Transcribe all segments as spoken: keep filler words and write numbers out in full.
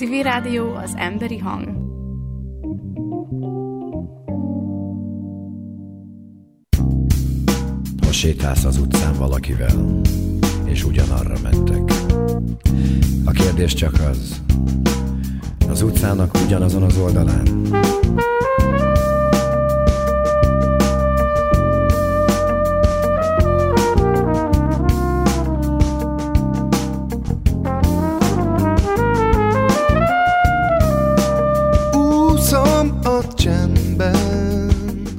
Civil Rádió, az emberi hang. Ha sétálsz az utcán valakivel, és ugyanarra mentek. A kérdés csak az, az utcának ugyanazon az oldalán. Úszom a csendben,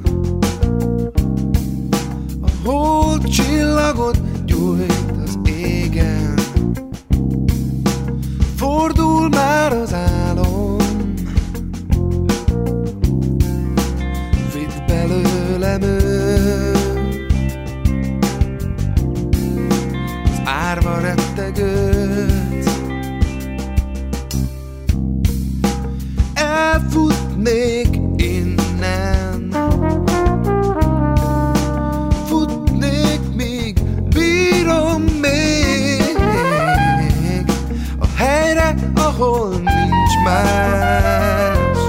a hold csillagot gyújt az égen. Fordul már az álom, vidd belőlem őt, az árva rettegőt. Elfutnék innen, futnék, míg bírom még a helyre, ahol nincs más.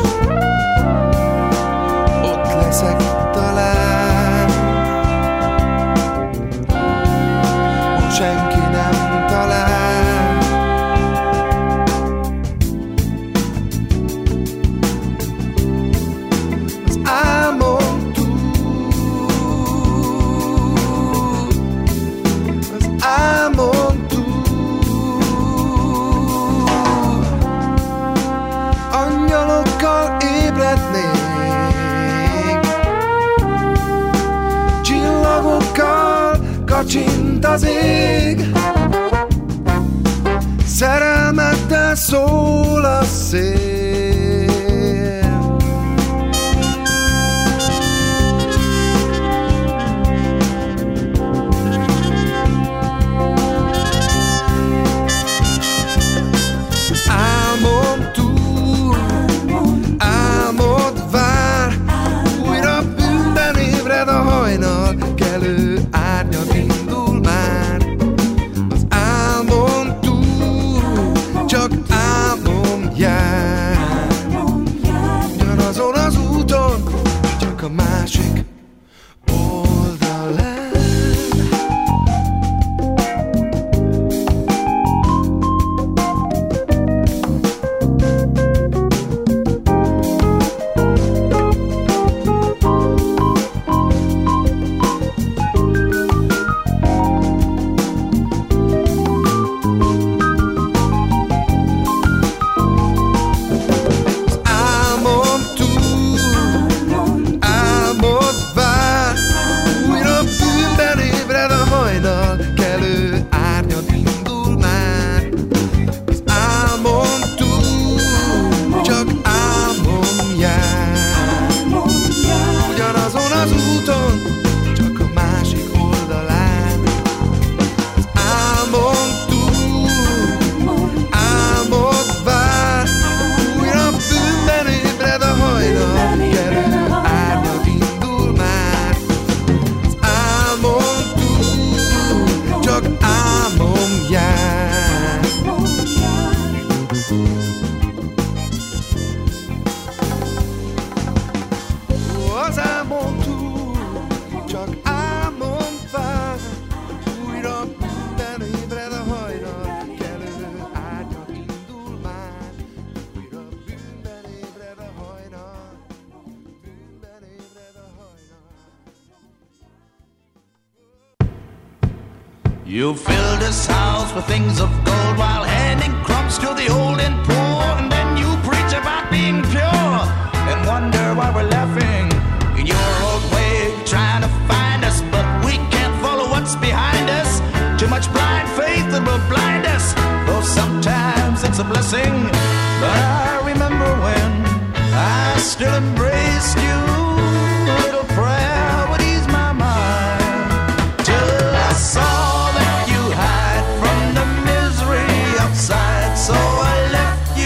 Ott leszek talán, ott senki nem talál. Az álmom túl, az álmom túl, angyalokkal ébrednék, csillagokkal kacsint az ég, szerelmettel szól a szél. Álmom túl, álmod vár, újra bűnben ébred a hajnal, kelő árnyat indul már. Az álmom túl, csak álmom jár, ugyanazon az úton, csak a másik oldalán. Álmom túl, álmod vár, újra bűnben ébred a hajnal, kelő árnyat indul már. Az álmom túl, csak álmom jár, ugyanazon az úton, csak a másik oldalán. Az álmom túl, álmod vár, újra bűnben ébred a hajnal, kelő árnyat indul már. Az álmom túl, csak álmom jár. Ó, az álmom túl, csak álmom vár, újra bűnben ébred a hajnal, kelő árnyat indul már. Újra bűnben ébred a hajnal, bűnben ébred a hajnal. You fill this house with things of gold while handing crumbs to the old and poor, and then you preach about being pure and wonder why we're laughing in your old way, trying to find us, but we can't follow what's behind us. Too much blind faith that will blind us, though sometimes it's a blessing. But I remember when I still embraced you, a little prayer would ease my mind, till I saw that you hide from the misery outside. So I left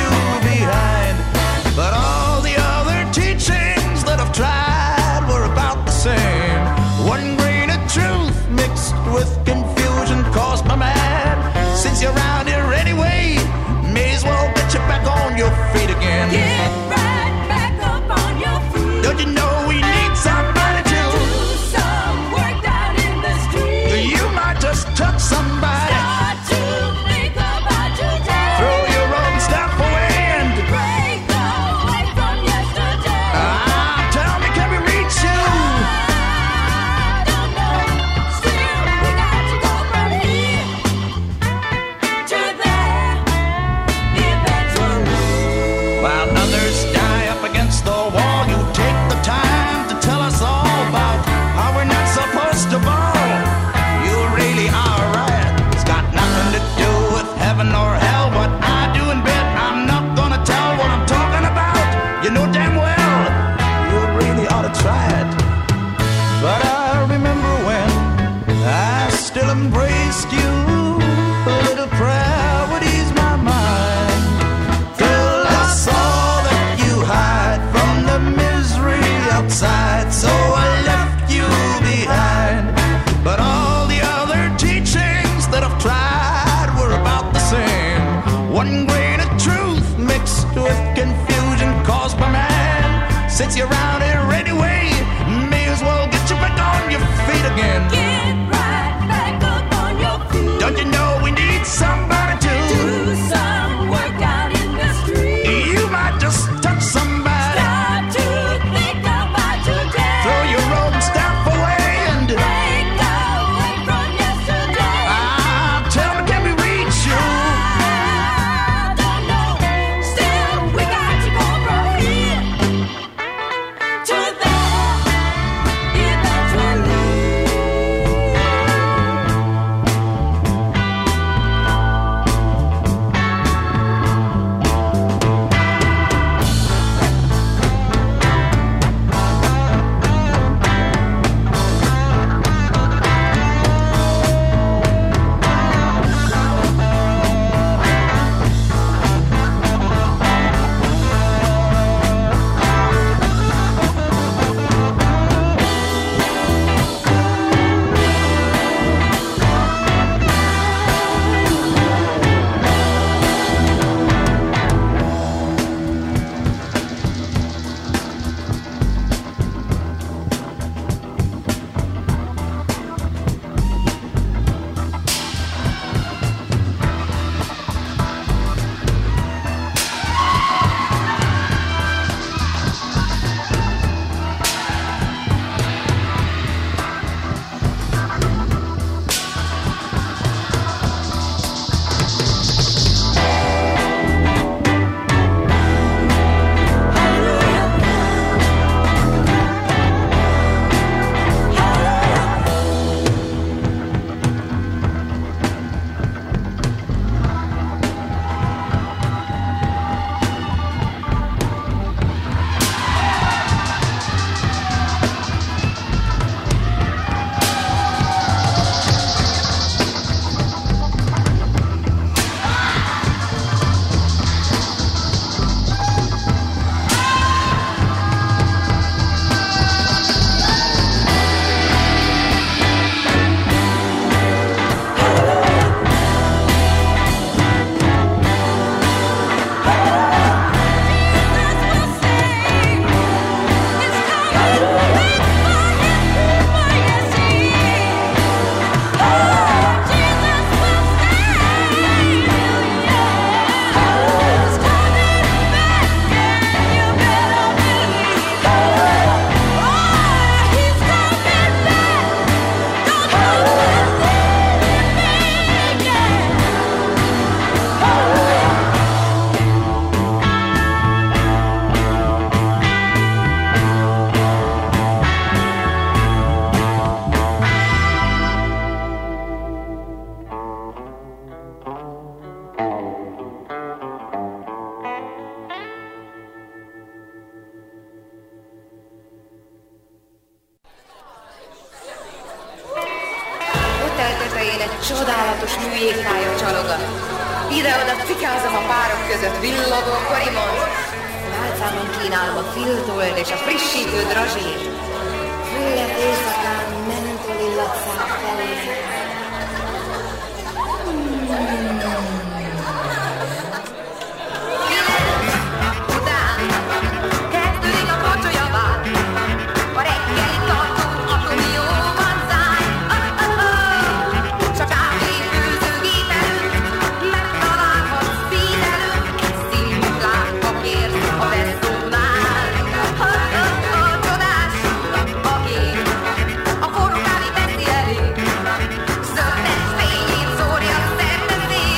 outside, so I left you behind. But all the other teachings that I've tried were about the same. One grain of truth mixed with confusion caused by man. Since you're out here anyway, may as well get you back on your feet again. Get right back up on your feet. Don't you know we need somebody to do some work out in the street? You might just touch somebody. Start to think about today. Throw your robe and staff away and break away from yesterday. Ah, tell me, can we reach you? I don't know. Still, we got to go from here to there eventually. Csodálatos műjégpálya csalogat. Ide-oda cikázom a párok között villogó korimon. Álcámon kínálom a filtold és a frissítő drazsírt. Füllet éjszakán mentol illatszák felé. Után kezdődik a pocsolyavár. A reggeli tartó atomió vanzány. Csak átépőzőgép előtt megtalálhatsz szín előtt egy színmutlát papírt a vesszónál. A csodás a kép, a forrókáli veszi elé. Zöldes fényét szórja szerte szét.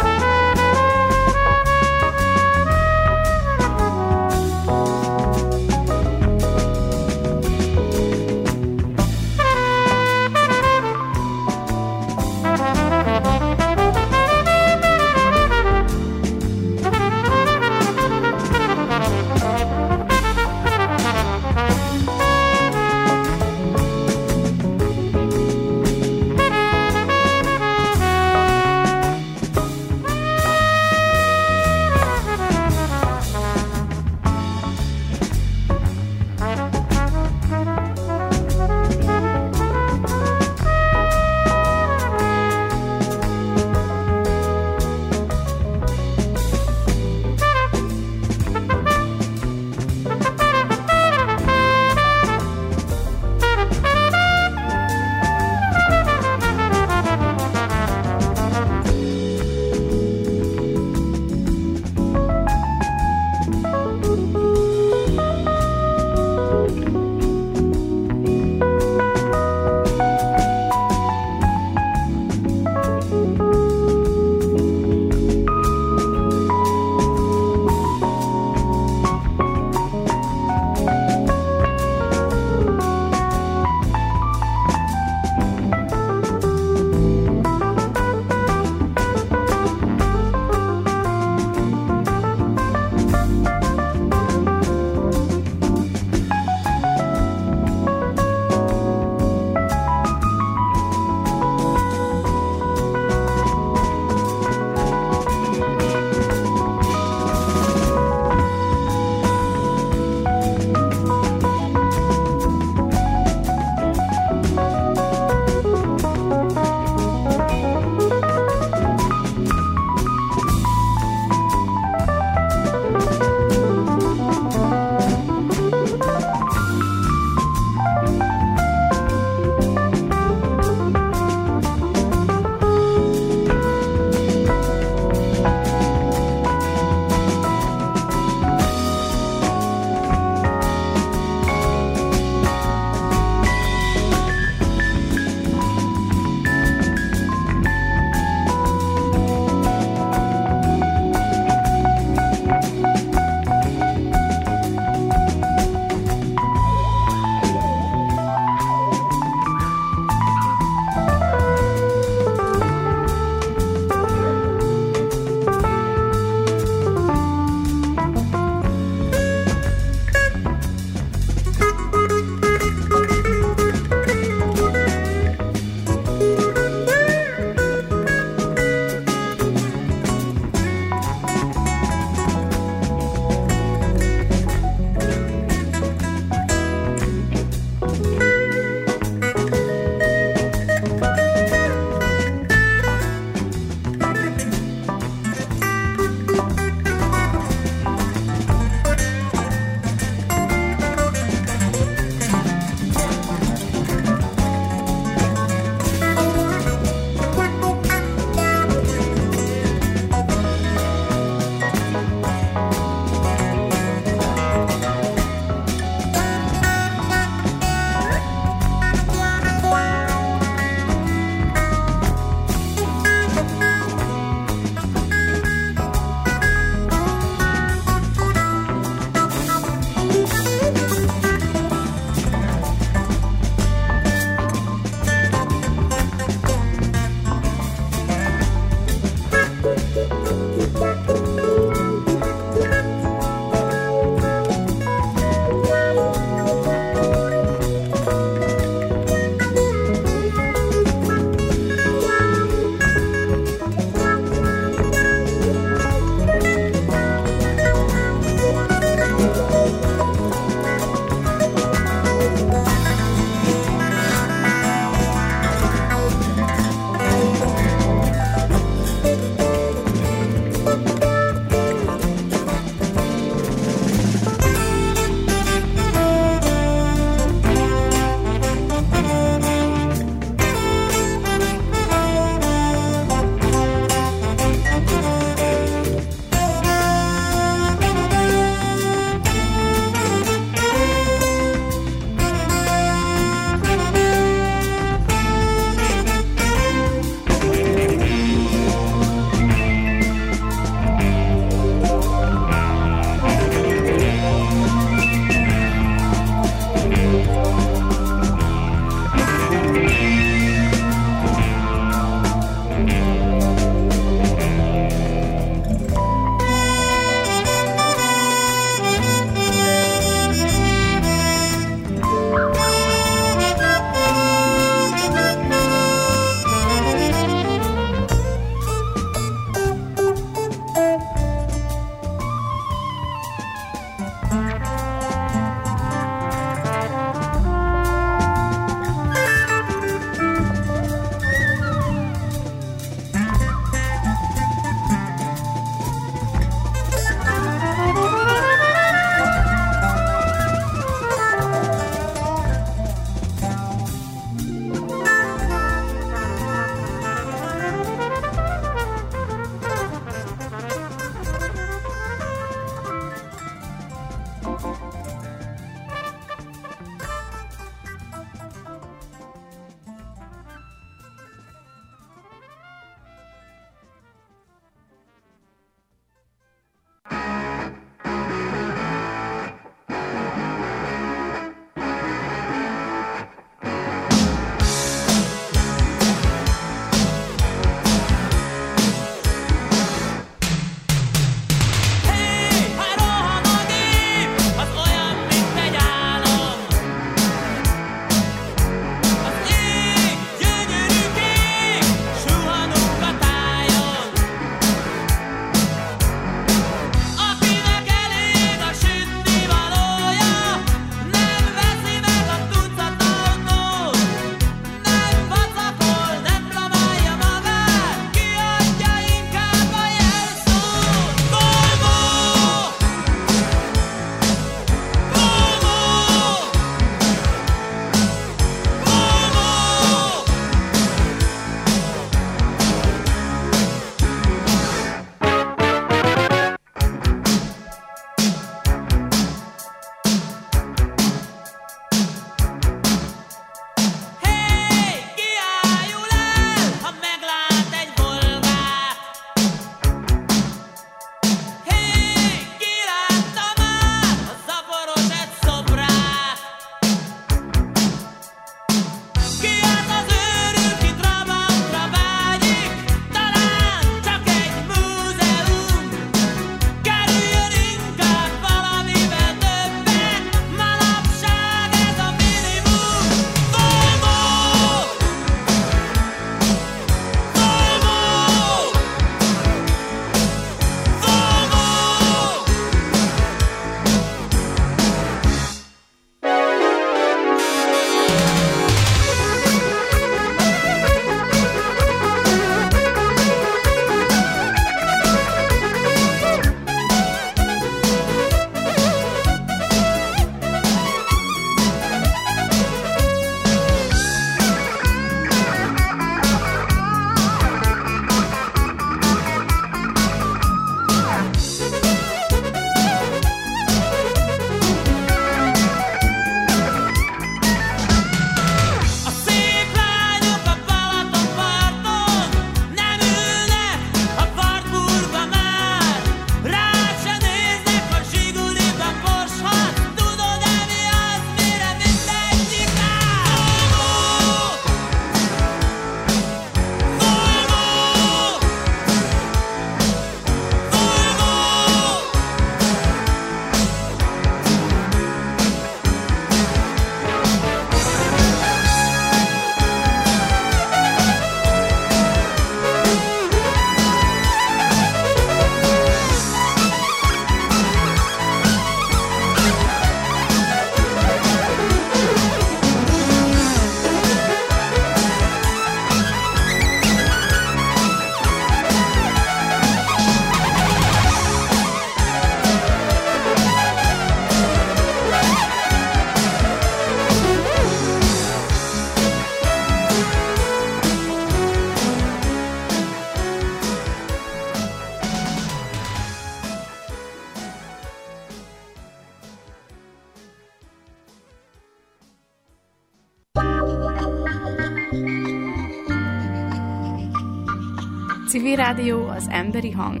Civil Rádió az emberi hang.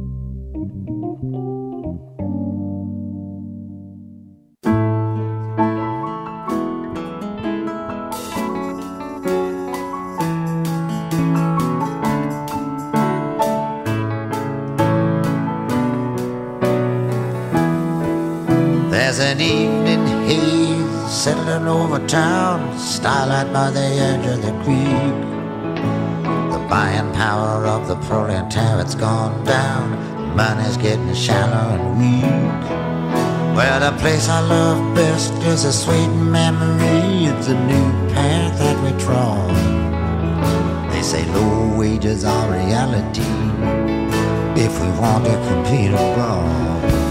There's an evening haze settling over town, starlight by the edge of the creek. The buying power of the proletariat's gone down, money's getting shallow and weak. Well, the place I love best is a sweet memory. It's a new path that we trod. They say low wages are reality if we want to compete abroad.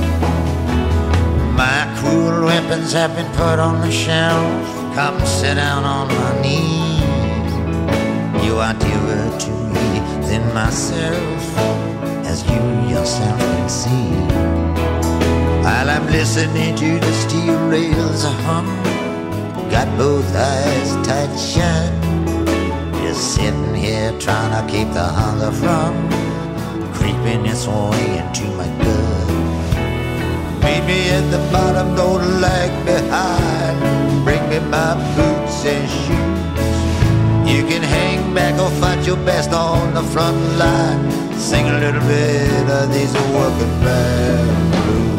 My cruel weapons have been put on the shelf. Come sit down on my knees. You are dearer to me than myself, as you yourself can see. While I'm listening to the steel rails hum, got both eyes tight shut, just sitting here trying to keep the hunger from creeping its way into my gut. Meet me at the bottom, don't lag behind. Bring me my boots and shoes. You can hang back or fight your best on the front line. Sing a little bit of these working man blues.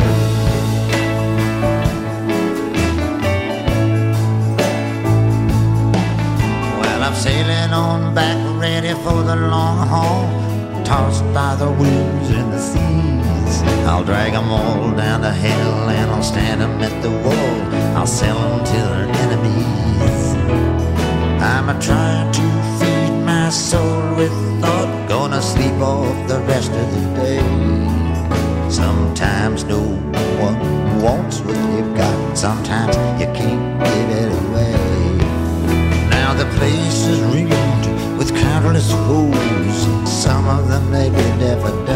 Well, I'm sailing on back, ready for the long haul, tossed by the winds and the seas. I'll drag them all down to hell and I'll stand them at the wall. I'll sell them to their enemies. I'm a trying to feed my soul with thought, gonna sleep off the rest of the day. Sometimes no one wants what you've got, sometimes you can't give it away. Now the place is ringed with countless foes, some of them they be never done.